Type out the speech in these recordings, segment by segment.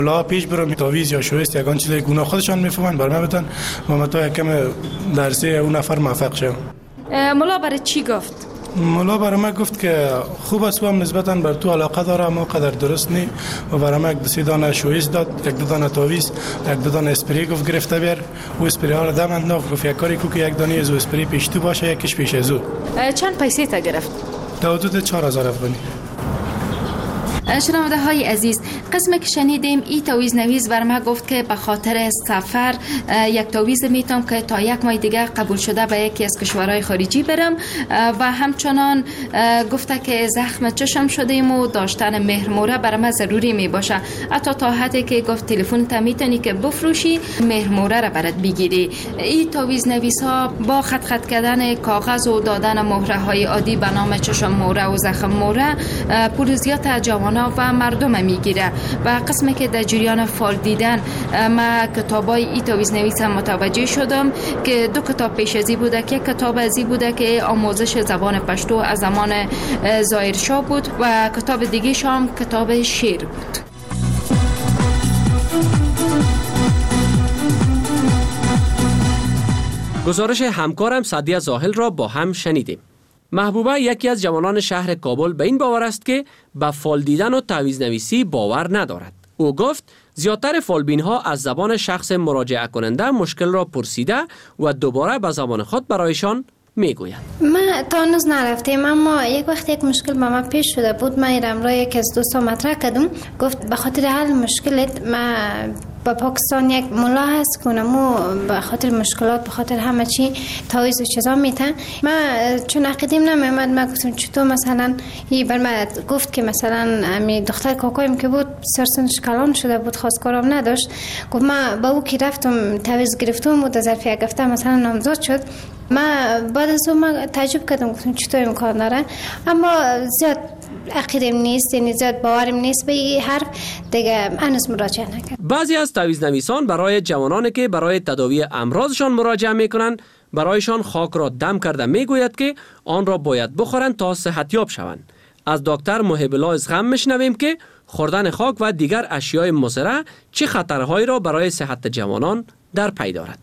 لا پیش برم تاویز یا شویست یکان چیزای گناه خودشان میفهمن بر من بتن و من تا یکم درسه اون نفر موفق شم. ملا برای چی گفت؟ ملا برای من گفت که خوب است و هم نسبتاً بر تو علاقه داره اما قدر درست نی و برای من یک دو دانه شویست داد، یک دو دانه تاویز، یک دو دانه اسپری گفت گرفته بیار و اسپری ها را دم انداخت گفت یک کاری کو که یک دانه از اسپری پیش تو باشه یکیش پیش از او. چند پیسه تا گرفت؟ تا حدود 4000 افغانی. شنونده های عزیز، قسم که شنیدیم ای تاویز نویز بر ما گفت که به خاطر سفر یک تاویز میتونم که تا یک ماه دیگه قبول شده به یکی از کشورهای خارجی برم و همچنان گفته که زخم چشم شدیم و داشتن مهرموره بر ما ضروری می باشه، حتی تا حدی که گفت تلفن تا میتونی که بفروشی مهرموره را برات بگیری. ای تاویز نویس ها با خط کردن کاغذ و دادن مهره های عادی به نام چشم موره و زخم موره پول زیاد جوانان و مردم میگیره و قسمی که در جریان فال دیدن ما کتابای ای تاویز نویس متوجه شدم که دو کتاب پیش ازی بوده که کتاب ازی بوده که آموزش زبان پشتو از زمان ظاهر شاه بود و کتاب دیگه شام کتاب شعر بود. گزارش همکارم سعدیه زاهل را با هم شنیدیم. محبوبه یکی از جوانان شهر کابل به این باور است که به فال دیدن و تعویض نویسی باور ندارد. او گفت زیادتر فالبین ها از زبان شخص مراجعه کننده مشکل را پرسیده و دوباره به زبان خود برایشان میگوید. من تا هنوز نرفتیم اما یک وقت یک مشکل با من پیش شده بود. من ایرم را یک از دوستان مطرح کردم، گفت به خاطر حل مشکلت من با پاکستان یک ملا هست کنم و به خاطر مشکلات به خاطر همه چی تعویض و چیزا میتن. من چون عقیدیم نمیامد، من گفتم چطور مثلا بر من گفت که مثلا امی دختر کاکایم که بود سرسنش کلان شده بود خواستگارم نداشت، گفت من با او که رفتم تعویض گرفتم و در ظرف یک هفته مثلا نامزاد شد. من بعد از اون من تعجب کردم، گفتم چطور امکان داره، اما زیاد عقیدم نیست، یعنی زیاد باورم نیست به این حرف دیگه هنوز مراجعه نکردم. بعضی از تعویض نویسان برای جوانانی که برای تداوی امراضشان مراجعه میکنند برایشان خاک را دم کرده میگوید که آن را باید بخورند تا صحتیاب شوند. از دکتر محب الله از غم میشنویم که خوردن خاک و دیگر اشیاء مضره چه خطرهایی را برای صحت جوانان در پی دارد.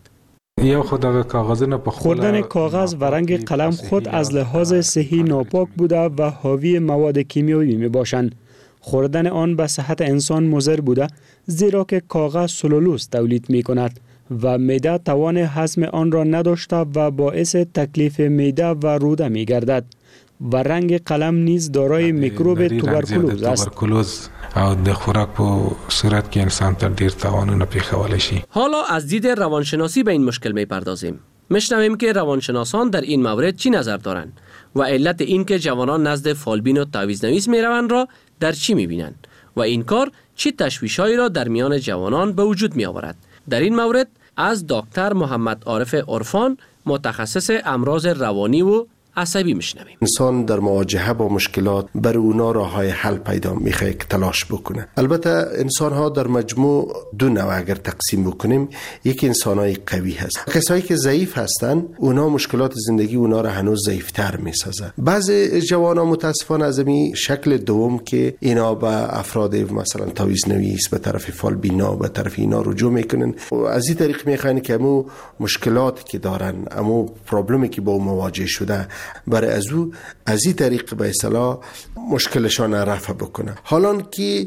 خوردن کاغذ و رنگ قلم خود از لحاظ صحی ناپاک بوده و حاوی مواد کیمیایی می باشند. خوردن آن به صحت انسان مضر بوده زیرا که کاغذ سلولوز تولید می کند و معده توان هضم آن را نداشته و باعث تکلیف معده و روده می گردد. و رنگ قلم نیز دارای میکروب توبرکولوز است. او د خوراک په صورت کې انسان ته ډیر تاوانونه پیښولی شي. حالا از دید روانشناسی به این مشکل میپردازیم. میشنویم که روانشناسان در این مورد چی نظر دارند و علت این که جوانان نزد فالبین و تعویض نویس میروند را در چی میبینند و این کار چه تشویش‌هایی را در میان جوانان به وجود میآورد. در این مورد از دکتر محمد عارف عرفان متخصص امراض روانی و عصبی میشنویم. انسان در مواجهه با مشکلات بر اونا راههای حل پیدا میخواد که تلاش بکنه. البته انسان ها در مجموع دو نوع اگر تقسیم بکنیم، یکی انسان های قوی هست، کسایی که ضعیف هستن اونا مشکلات زندگی اونا را هنوز ضعیفتر میسازه. بعضی جوانا متاسفانه از این شکل دوم که اینا به افراد مثلا تعویض نویس به طرف فالبینا به طرف اینا رجوع میکنن و از این طریق میخوان که امو مشکلاتی که دارن، امو پرابلمی که با مواجه شده برای از این طریق به اصطلاح مشکلشان رفع بکنه. حالان که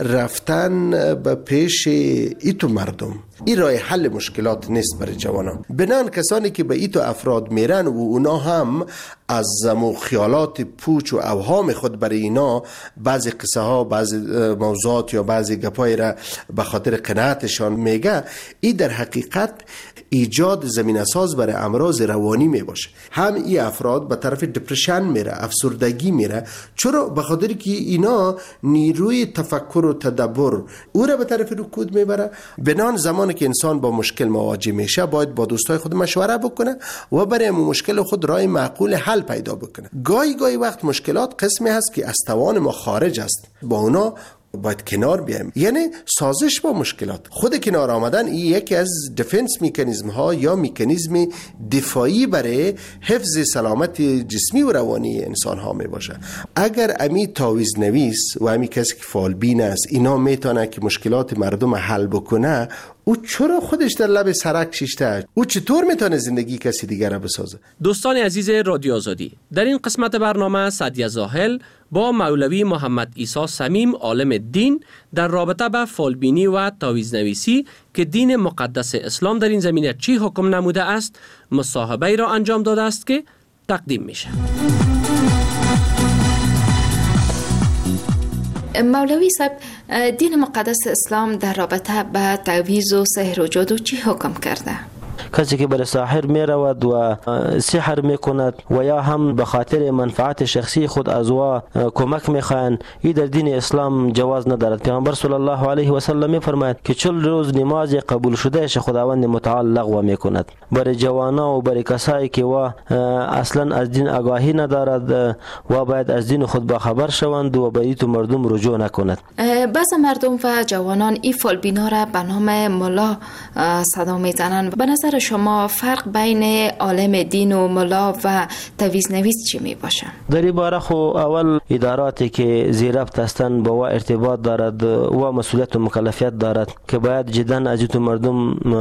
رفتن به پیش ایتو مردم این راه حل مشکلات نیست برای جوانان. بنان کسانی که به ایتو افراد میرن و اونا هم از خیالات پوچ و اوهام خود برای اینا بعضی قصه ها، بعضی موضوعات یا بعضی گپای را به خاطر قناعتشان میگه، این در حقیقت ایجاد زمینه ساز برای امراض روانی می باشه. هم این افراد به طرف دپرشن میره، افسردگی میره. چرا؟ به خاطر که اینا نیروی تفکر و تدبر او را به طرف رکود میبره. بنان زمانی که انسان با مشکل مواجه میشه باید با دوستای خود مشوره بکنه و برای مشکل خود راه معقول حل پیدا بکنه. گاهی وقت مشکلات قسمی هست که از توان ما خارج است، با اونا باید کنار بیایم. یعنی سازش با مشکلات. خود کنار آمدن این یکی از دیفنس میکانیزم ها یا میکانیزم دفاعی برای حفظ سلامت جسمی و روانی انسان ها می باشه. اگر امی تعویض نویس و امی کسی که فالبین است اینا میتونه که مشکلات مردم حل بکنه، او چرا خودش در لب سرک شیشته؟ او چطور میتونه زندگی کسی دیگر را بسازه؟ دوستان عزیز رادیو آزادی، در این قسمت برنامه سعدیه زاهل با مولوی محمد عیسی صمیم عالم دین در رابطه با فالبینی و تعویض نویسی که دین مقدس اسلام در این زمینه چی حکم نموده است مصاحبه را انجام داده است که تقدیم میشه. مولوی صاحب، دین مقدس اسلام در رابطه با تعویض و سحر و جادو چی حکم کرده؟ کسی که بر ساحر می رود و سحر می کند و یا هم به خاطر منفعت شخصی خود از او کمک می خواهند، این در دین اسلام جواز ندارد. پیامبر صلی الله علیه و سلم می فرماید که 40 روز نماز قبول شده ش خداوند متعال لغو می کند. برای جوانا و برای کسایی که و اصلا از دین آگاهی ندارد و باید از دین خود با خبر شوند و به ایتو مردم رجوع نکند. بعض مردم و جوانان این فالبینا را به نام ملا صدا میزنند. به نظر شما فرق بین عالم دین و ملا و تعویض نویس چی می باشه؟ در این باره خو اول اداراتی که زیر ربط هستند با ارتباط دارد و مسئولیت و مکلفیت دارد که باید جدا از این مردم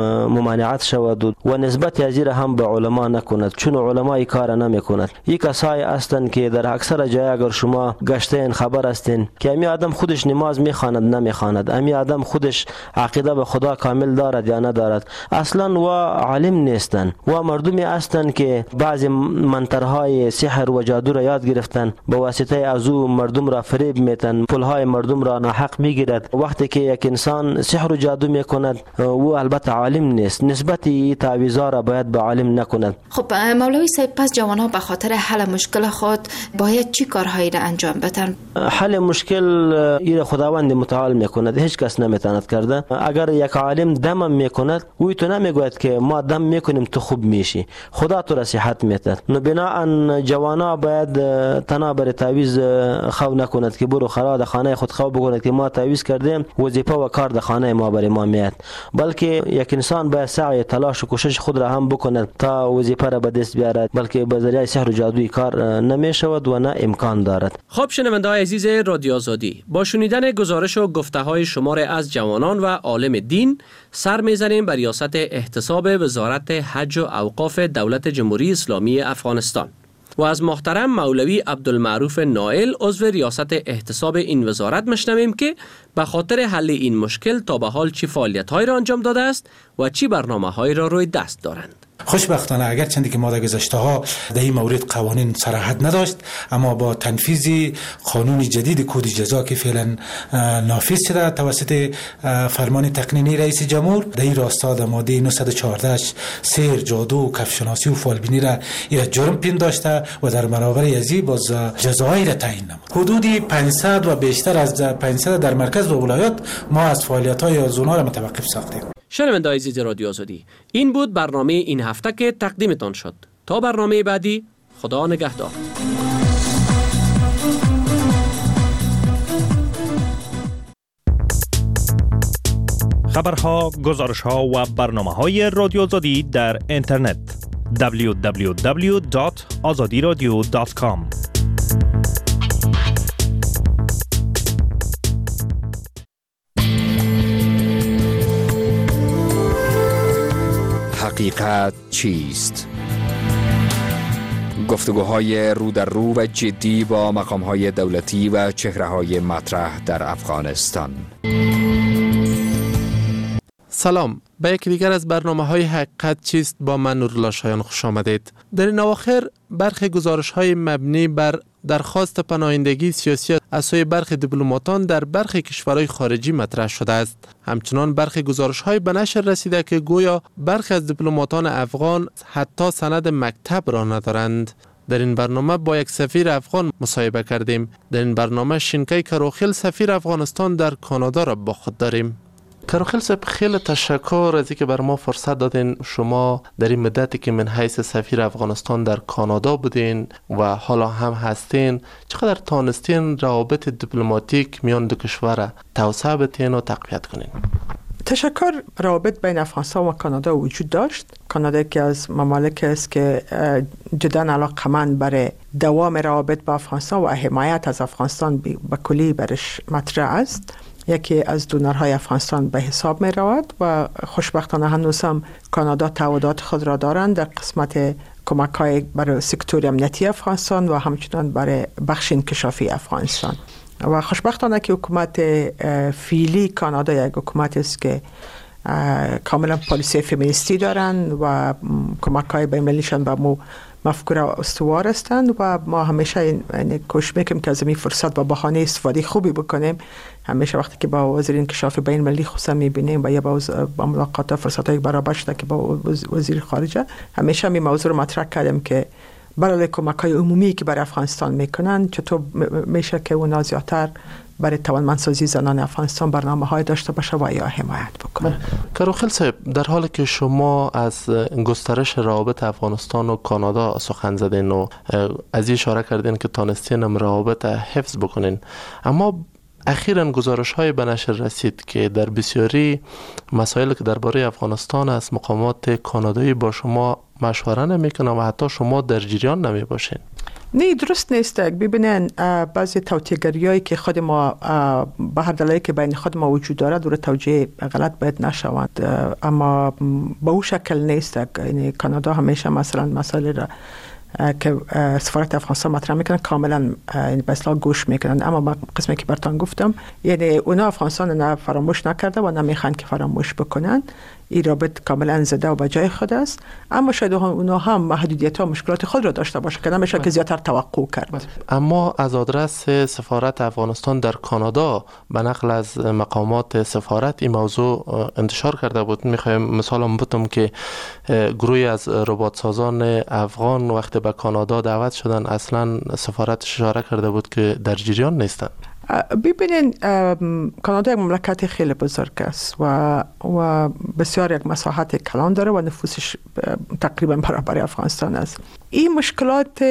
ممانعت شود و نسبت از هم به علما نکند، چون علما کار نمی کند. این کسایی هستند که در اکثر جای اگر شما گشتین خبر هستین که امی آدم خودش نماز میخواند نمیخواند، امی آدم خودش عقیده به خدا کامل دارد یا ندارد، اصلا و عالم نیستن و مردمی هستند که بعضی منترهای سحر و جادو را یاد گرفتن، به واسطه از او مردم را فریب میتن، پولهای مردم را ناحق میگیرد. وقتی که یک انسان سحر و جادو میکند او البته عالم نیست، نسبتی تعویضا را باید به عالم نکند. خب مولوی صاحب، پس جوانها به خاطر حل مشکل خود باید چی کارهایی را انجام بدن؟ حل مشکل این خداوند متعال میکند، هیچ کس نمیتواند کرده. اگر یک عالم دم میکند او تو نمیگوید که ما دم میکنیم تو خوب میشی، خدا تو را صحت میده. نو بناهن جوانا باید تنها بر تعویض خو نکند که برو خراب خانه خود خو بکند که ما تعویض کردیم وظیفه و کار در خانه ما بر ما میاد، بلکه یک انسان باید سعی تلاش و کوشش خود را هم بکند تا وظیفه را به دست بیارد، بلکه به ذریعه سحر و جادویی کار نمیشود و نه امکان دارد. خب شنونده‌های عزیز رادیو آزادی، با شنیدن گزارش و گفته‌های شمار از جوانان و عالم دین سر می‌زنیم بر ریاست احتساب وزارت حج و اوقاف دولت جمهوری اسلامی افغانستان و از محترم مولوی عبدالمعروف نائل عضو ریاست احتساب این وزارت مشنویم که به خاطر حل این مشکل تا به حال چی فعالیت‌هایی را انجام داده است و چی برنامه‌هایی را روی دست دارند. خوشبختانه اگر چندی که ما در گذشته ها در این مورد قوانین صراحت نداشت، اما با تنفیذ قانون جدید کد جزا که فعلا نافذ شده توسط فرمان تقنینی رئیس جمهور، در این راستا در ماده 914 سحر، جادو، کفشناسی و فالبینی را جرم پنداشته و در برابر ازی باز جزایی را تعیین نمود. حدود 500 و بیشتر از 500 در مرکز و ولایات ما از فعالیت‌های زونا را متوقف ساختیم. شنونده‌های عزیز رادیو آزادی، این بود برنامه این هفته که تقدیمتان شد. تا برنامه بعدی، خدا نگهدار. خبرها، گزارش‌ها و برنامه‌های رادیو آزادی در اینترنت www.azadiradio.com. حقیقت چیست؟ گفتگوهای رو در رو و جدی با مقام‌های دولتی و چهره‌های مطرح در افغانستان. سلام، به یک دیگر از برنامه‌های حقیقت چیست با من نورالله شایان خوش آمدید. در این اواخر برخی گزارش‌های مبنی بر درخواست پناهندگی سیاسی از سوی برخی دیپلماتان در برخی کشورهای خارجی مطرح شده است. همچنان برخی گزارش‌های به نشر رسیده که گویا برخی از دیپلماتان افغان حتی سند مکتب را ندارند. در این برنامه با یک سفیر افغان مصاحبه کردیم. در این برنامه شینکای کروخیل سفیر افغانستان در کانادا را با خود داریم. کاروخیل صاحب خیلی تشکر از اینکه بر ما فرصت دادین. شما در این مدتی که من حیث سفیر افغانستان در کانادا بودین و حالا هم هستین، چقدر تانستین روابط دیپلماتیک میان دو کشور توسعه بدین و تقویت کنین؟ تشکر. روابط بین افغانستان و کانادا وجود داشت. کانادا که از ممالک است که جدا علاقمند برای دوام روابط با افغانستان و حمایت از افغانستان به کلی برش مطرح است. یکی از دونرهای افغانستان به حساب می رود و خوشبختانه هنوز هم کانادا تعهدات خود را دارند در قسمت کمک های برای سکتور امنیتی افغانستان و همچنان برای بخش انکشافی افغانستان. و خوشبختانه که حکومت فعلی کانادا یک حکومت است که کاملا پالیسی فمینیستی دارند و کمک های بین المللیشان به مو مفکوره استوار هستند و ما همیشه این کوشش میکنیم که از این فرصت با بهانه استفاده خوبی بکنیم. همیشه وقتی که با وزیر انکشاف بین المللی خصوصا میبینیم و یا با ملاقات فرصت های برابر شده که با وزیر خارجه، همیشه می موضوع رو مطرح کردیم که برای کمک های عمومی که برای افغانستان میکنن چطور میشه که اونا زیادتر برای توانمندسازی زنان افغانستان برنامه های داشته باشه و یا حمایت بکنه. کاروخیل صاحب، در حالی که شما از گسترش روابط افغانستان و کانادا سخن زدین و از این اشاره کردین که تانستین روابط حفظ بکنین، اما اخیراً گزارش‌های به نشر رسید که در بسیاری مسائل که درباره افغانستان است مقامات کانادایی با شما مشوره نمی‌کنن و حتی شما در جریان نمی‌باشین. نه، درست نیست. ببینن بعضی توطئه‌گریایی که خود ما به هر دلایلی که بین خود ما وجود داره دور توجیه غلط باید نشوند، اما به اون شکل نیست. یعنی کانادا همیشه مثلا مسائل را که سفارت افغانستان مطرح میکنن کاملا به اصطلاح گوش میکنن، اما قسمی که براتون گفتم یعنی اونا افغانستان نه فراموش نکرده و نمیخوان که فراموش بکنن. این رابط کاملا زده و بجای خود است، اما شاید اونا هم محدودیت ها مشکلات خود را داشته باشه که نمیشه که زیادتر توقع کرد. اما از آدرس سفارت افغانستان در کانادا به نقل از مقامات سفارت این موضوع انتشار کرده بود. میخوایم مثالم بتم که گروهی از ربات سازان افغان وقتی به کانادا دعوت شدن اصلا سفارت اشاره کرده بود که در جریان نیستن. ببینین کانادا یک مملکت خیلی بزرگ است و بسیار یک مساحت کلان داره و نفوسش تقریبا برابر افغانستان است. این مشکلات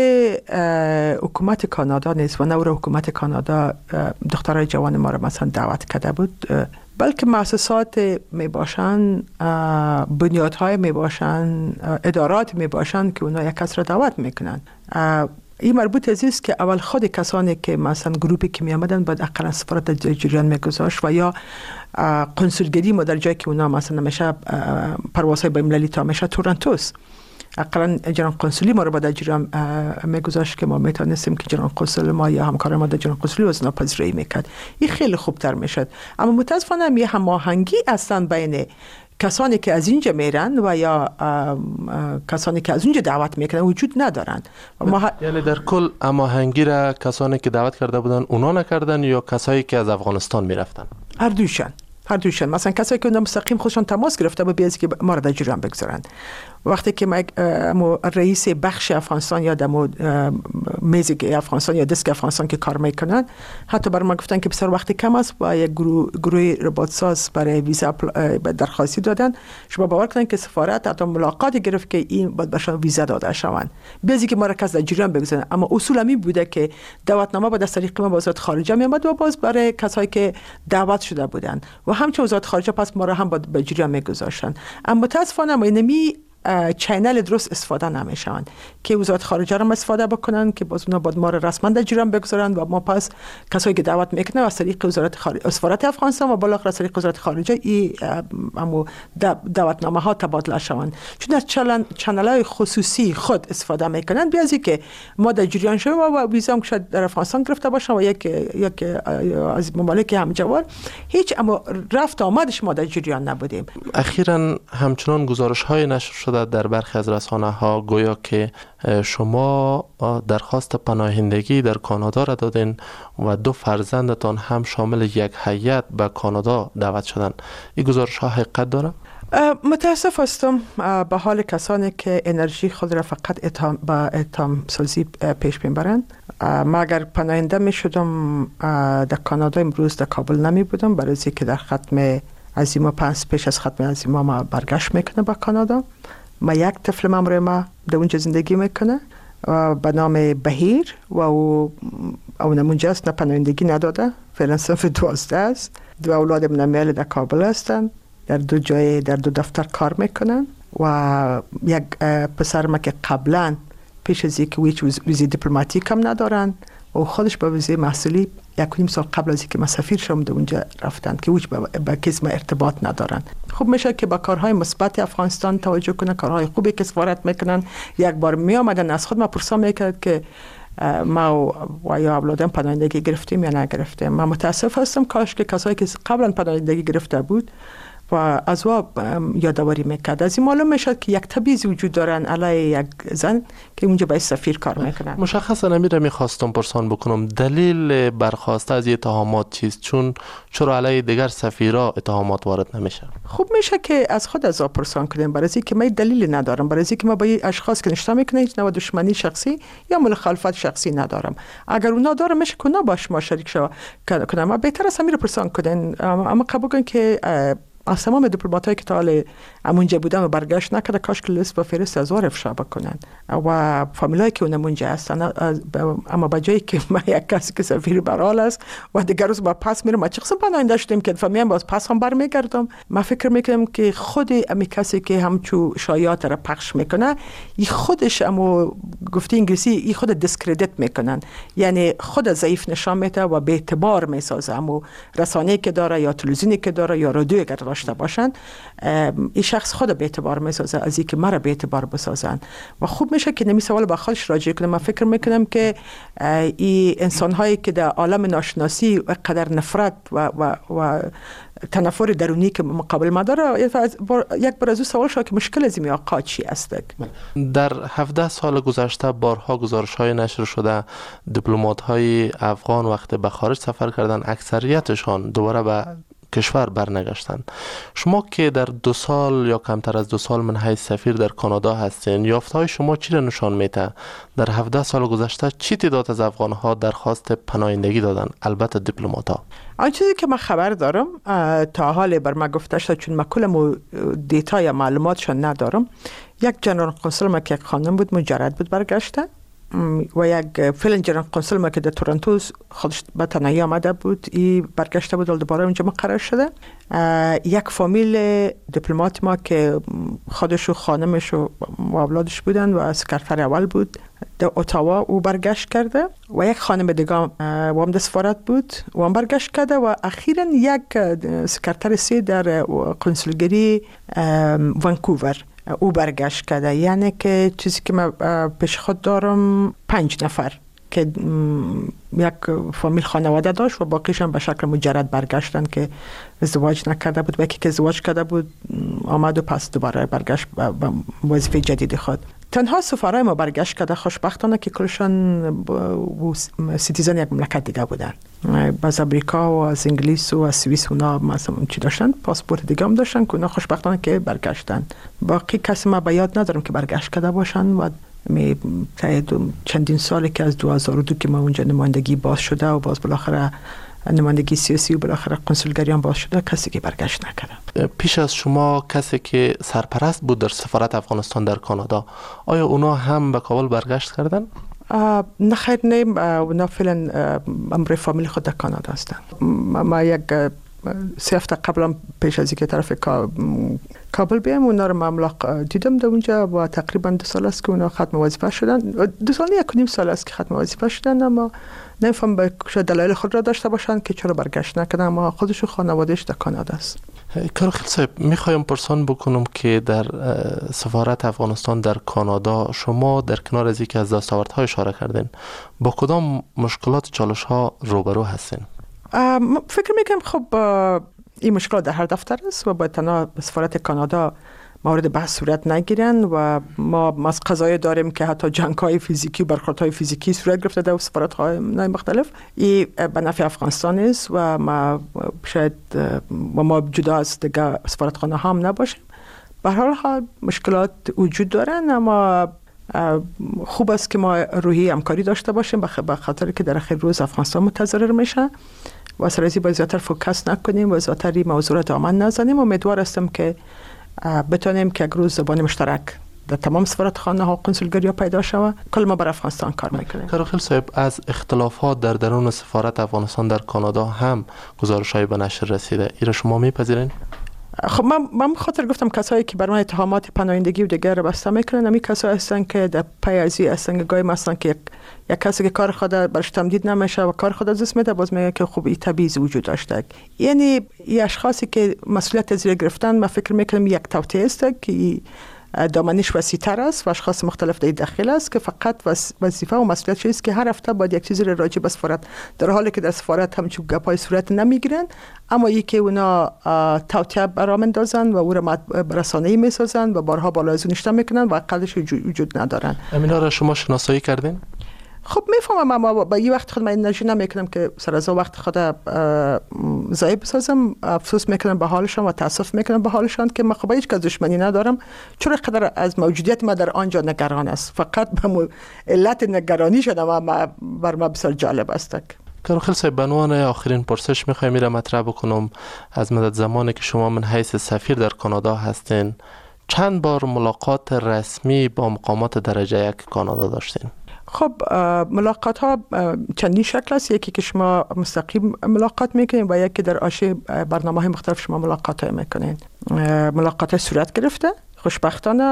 حکومت کانادا نیست و نور حکومت کانادا دخترای جوان ما را مثلا دعوت کرده بود، بلکه مؤسسات می باشن، بنیادهای می باشن، ادارات می باشن که اونا یک کس را دعوت میکنن. این مربوط است که اول خود کسانی که مثلا گروپی که می آمدن باید اقلا سفارت در جریان میگذاشت و یا قنسولگری ما در جایی که اونا مثلا میشه پروازهای بین المللی تا میشه تورنتوس، اقلا جریان قنسولی ما رو باید در جریان میگذاشت که ما میتونستیم که جریان قنسول ما یا همکار ما در جریان قنسولی وزنا پذیرایی میکرد. این خیلی خوبتر میشد. اما متاسفانه یه هماهنگی هستن بین کسانی که از اینجا میرن و یا کسانی که از اونجا دعوت میکنن وجود ندارن. یعنی در کل هماهنگی را کسانی که دعوت کرده بودن اونا نکردن یا کسایی که از افغانستان میرفتن؟ هر دوشن. مثلا کسایی که اونا مستقیم خودشون تماس گرفته بود بیازی که ما را در جریان بگذارن. وقتی که ما رئیس بخش افغانستان یا دمو میز افغانستان یا دسک افغانستان که کار میکنن حتی برای ما گفتن که بسیار وقتی کم است و یک گروه ربات ساز برای ویزا درخواستی دادن. شما باور کنید که سفارت حتی ملاقات گرفت که این باید بهشون ویزا داده شوند بیازی که ما را کس در جریان بگذارن. اما اصول همی بوده که دعوتنامه با از طریق ما وزارت خارجه میامد و باز برای کسایی که دعوت شده بودن و همچنین وزارت خارجه پس ما را هم به جریان میگذاشتن. اما متاسفانه ما نمی چینل درست استفاده نمیشن که وزارت خارجه را استفاده بکنن که باز اونا باید ما را رسما در جریان بگذارن و ما پس کسایی که دعوت میکنن از طریق وزارت خارجه سفارت افغانستان و بالاخره از طریق وزارت خارجه این دعوتنامه ها تبادله شوند. چون از چنل های خصوصی خود استفاده میکنن بیازی که ما در جریان شویم و ویزا هم شاید در افغانستان گرفته باشن و یک از ممالک همجوار هیچ اما رفت آمدش ما در جریان نبودیم. اخیراً همچنان گزارش های نشر شده در برخی از رسانه ها گویا که شما درخواست پناهندگی در کانادا را دادین و 2 فرزندتان هم شامل یک هیئت به کانادا دعوت شدن. این گزارش ها حقیقت داره؟ متاسف هستم به حال کسانی که انرژی خود را فقط با اتهام سازی پیش میبرند. ما اگر پناهنده می شدم در کانادا امروز در کابل نمی بودم برای اینکه در ختم از این پیش از ختم از این ما برگشت میکنه به کانادا. ما یک طفل ممروی ما در اونجا زندگی میکنه به نام بهیر و او نمونجا است، نه پناهندگی نداده، فعلا صنف 12 است. 2 اولاد من میل در کابل هستن، در 2 جای در 2 دفتر کار میکنن و یک پسر ما که قبلا پیش از اینکه ویزی دیپلماتیک هم ندارن و خودش با ویزی محصولی 1.5 سال قبل از اینکه من سفیر شدم در اونجا رفتن که هیچ با کس ما ارتباط ندارن. خوب میشه که با کارهای مثبت افغانستان توجه کنن، کارهای خوبی که سفارت میکنن. یک بار می آمدن از خود ما پرسان میکرد که ما و یا اولادم پناهندگی گرفتیم یا نگرفتیم. من متاسف هستم کاش که کسایی که قبلا پناهندگی گرفته بود و از او یادآوری میکرد. از این معلوم میشد که یک تبعیض وجود دارن علیه یک زن که اونجا باید سفیر کار میکنن. مشخصا نمیره میخواستم پرسان بکنم دلیل برخواسته از اتهامات چیست؟ چرا علیه دیگر سفیرا اتهامات وارد نمیشه؟ خوب میشه که از خود از پرسان کنیم، برای اینکه من دلیل ندارم، برای اینکه ما با اشخاص که نشتا میکنه هیچ نوع دشمنی شخصی یا مخالفت شخصی ندارم. اگر اونا داره میشه که اونا باش ما شریک شو کنم. ما بهتر است همین رو پرسان کنین. اما قبول کن که از تمام دیپلماتایی که تا حال امونجا بودن و برگشت نکرده کاش که لیست با فهرست از افشا بکنن و فامیلایی که اونمونجا هستن. اما با جایی که ما یک کسی که سفیر برحال است و دیگر روز با پس میرم، ما چه قسم پناهنده شدیم که فهمیم باز پس هم برمیگردم. ما فکر میکنم که خود امی کسی که همچو شایعات را پخش میکنه ای خودش امو گفته انگلیسی ای خود دیسکردیت میکنن، یعنی خود ضعیف نشان میده و به اعتبار میسازه. امو رسانه‌ای که داره یا تلویزیونی که داره یا رادیویی که داشته باشن این شخص خود به اعتبار میسازه از اینکه مرا به اعتبار بسازن. و خوب میشه که نمی سوال با خودش راجع کنه. من فکر میکنم که این انسان هایی که در عالم ناشناسی و قدر نفرت و تنفر درونی که مقابل ما داره، یک بار از او سوال شد که مشکل از این آقا چی است؟ در 17 سال گذشته بارها گزارش های نشر شده دیپلمات های افغان وقت به خارج سفر کردن اکثریتشان دوباره به کشور برنگشتند. شما که در 2 سال یا کمتر از 2 سال من حیث سفیر در کانادا هستین، یافته‌های شما چی را نشان میده؟ در 17 سال گذشته چی تعداد از افغان‌ها درخواست پناهندگی دادن؟ البته دیپلمات‌ها. آن چیزی که من خبر دارم تا حال بر ما گفته شده، چون من کل دیتا یا معلوماتشان ندارم، یک جنرال قنصل ما که خانم بود مجرد بود برگشته و یک فعلا جنرال قنصل ما که در تورنتو خودش به تنهایی آمده بود ای برگشته بود و دوباره اونجا مقرر شده. یک فامیل دیپلمات ما که خودش و خانمش و اولادش بودن و سکرتر اول بود در اتاوا او برگشت کرده و یک خانم دیگه و هم در سفارت بود و هم برگشت کرده و اخیراً یک سکرتر 3 در قنصلگری ونکوور او برگشت کرده. یعنی که چیزی که من پیش خود دارم 5 نفر که یک فامیل خانواده داشت و باقیشان به شکل مجرد برگشتن که ازدواج نکرده بود و یکی که ازدواج کرده بود آمد و پس دوباره برگشت به وظیفه جدید خود. تنها سفرای ما برگشت کرده خوشبختانه که کلشان سیتیزن یک مملکت دیگه بودن. از امریکا و از انگلیس و از سوئیس اونا مثلا چی داشتن، پاسپورت دیگه هم داشتن که اونا خوشبختانه که برگشتن. باقی کسی ما به یاد ندارم که برگشت کرده باشن و چندین سالی که از 2002 که ما اونجا نمایندگی باز شده و باز بالاخره نمایندگی سیاسی و بالاخره قنصلگری هم باز شده کسی که برگشت نکرده. پیش از شما کسی که سرپرست بود در سفارت افغانستان در کانادا، آیا اونا هم به کابل برگشت کردن؟ نه خیر، نه، اونا فعلا امر فامیل خود در کانادا هستن. ما یک 3 هفته قبلا پیش از اینکه طرف کابل بیام اونا رو مملق دیدم در اونجا و تقریبا 2 سال است که اونا ختم وظیفه شدن. 2 سال نه 1.5 سال است که ختم وظیفه شدن، اما نمیفهم به دلایل خود را داشته باشند که چرا برگشت نکردن، اما خودش و خانوادهش در کانادا است. کارخیل صاحب، میخوایم پرسان بکنم که در سفارت افغانستان در کانادا شما در کنار از اینکه از دستاوردهای اشاره کردین با کدام مشکلات چالش ها روبرو هستین؟ فکر میکنم خب این مشکلات در هر دفتر است و باید تنها سفارت کانادا مورد بحث صورت نگیرن و ما از قضایی داریم که حتی جنگ‌های فیزیکی و برخوردهای فیزیکی صورت گرفته در سفارت‌های مختلف. این به نفع افغانستان است و ما شاید ما جدا از دیگه سفارتخانه هم نباشیم. به هر حال مشکلات وجود دارن، اما خوب است که ما روحی همکاری داشته باشیم، به خاطر که در آخر روز افغانستان متضرر میشه و سر از این باید زیادتر فوکس نکنیم و زیادتر این موضوع را دامن نزنیم. امیدوار هستم که بتونیم که یک روز زبان مشترک در تمام سفارتخانه ها و قنصلگری ها پیدا شود. کل ما بر افغانستان کار میکنیم. کاروخیل صاحب، از اختلافات در درون سفارت افغانستان در کانادا هم گزارش‌های به نشر رسیده، اینا شما میپذیرین؟ خب من خاطر گفتم کسایی که بر من اتهامات پناهندگی و دیگر رو بسته میکنن، همین کسایی هستن که در پی ازی هستن که گاهی مثلا که یک کسی که کار خود برش تمدید نمیشه و کار خود از دست میده، باز میگه که خب این تبعیض وجود داشته. یعنی این اشخاصی که مسئولیت زیر گرفتن، من فکر میکنم یک توطئه است که دامنش وسیع‌تر است و اشخاص مختلف در داخل است که فقط وظیفه و مسئولیت است که هر هفته باید یک چیزی راجع به سفارت، در حالی که در سفارت همچون گپای صورت نمیگیرن، اما یکی اونا توطئه برا مندازن و او را رسانه‌ای میسازن و بارها بالا از اونشتا میکنن و عقلش وجود ندارن. امینا را شما شناسایی کردین؟ خب میفهمم، اما با این وقت خود من انرژی نمیکنم که سر از وقت خود ضایع بسازم. افسوس میکنم به حالشان و تاسف میکنم به حالشان که من خب هیچ کس دشمنی ندارم، چون قدر از موجودیت ما در آنجا نگران است. فقط به علت نگرانی شدم بر ما بسیار جالب است. کاروخیل صاحب، به عنوان آخرین پرسش میخوایم میره مطرح بکنم. از مدت زمانی که شما من حیث سفیر در کانادا هستین، چند بار ملاقات رسمی با مقامات درجه یک کانادا داشتین؟ خب ملاقات ها چندین شکل است. یکی که شما مستقیم ملاقات میکنین و یکی در آشه برنامه های مختلف شما ملاقات های میکنین. ملاقات های صورت گرفته خوشبختانه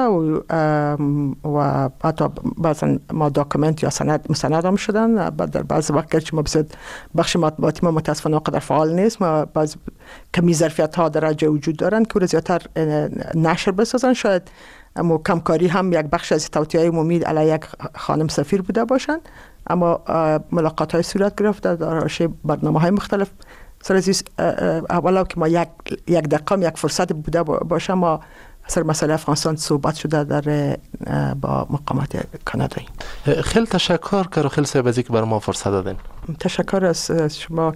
و حتی بعضا ما داکومنت یا مستند هم شدن. در بعض وقت گرچه ما بخش مطبوعاتی ما متاسفانه قدر فعال نیست، ما بعض کمی ظرفیت ها در جای وجود دارن که زیادتر نشر بسازن. شاید اما کمکاری هم یک بخش از توطئه عمومی علیه یک خانم سفیر بوده باشند، اما ملاقات های صورت گرفته در آشه برنامه های مختلف. سر از اولا که ما یک دقیقه یک فرصت بوده باشه، ما سر مسئله افغانستان صحبت شده با مقامات کانادایی. خیلی تشکر کاروخیل صاحب از اینکه برای ما فرصت دادین. تشکر از شما.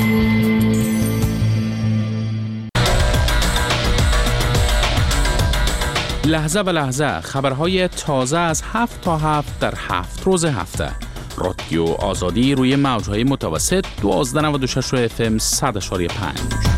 لحظه به لحظه خبرهای تازه از 7 تا 7 در 7 روز هفته. رادیو آزادی روی موجهای متوسط 1296 FM 100.5.